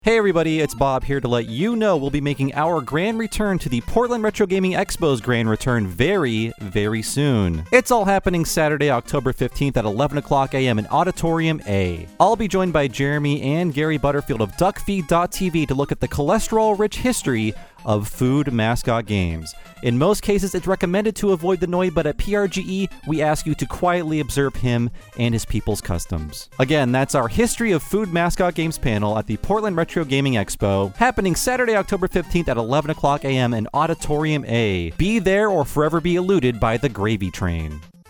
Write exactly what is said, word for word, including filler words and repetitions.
Hey everybody, it's Bob here to let you know we'll be making our grand return to the Portland Retro Gaming Expo's grand return very, very soon. It's all happening Saturday, October fifteenth at eleven o'clock a.m. in Auditorium A. I'll be joined by Jeremy and Gary Butterfield of duck feed dot t v to look at the cholesterol-rich history of food mascot games. In most cases, it's recommended to avoid the Noid, but at P R G E, we ask you to quietly observe him and his people's customs. Again, that's our History of Food Mascot Games panel at the Portland Retro Gaming Expo, happening Saturday, October fifteenth at eleven o'clock a.m. in Auditorium A. Be there or forever be eluded by the gravy train.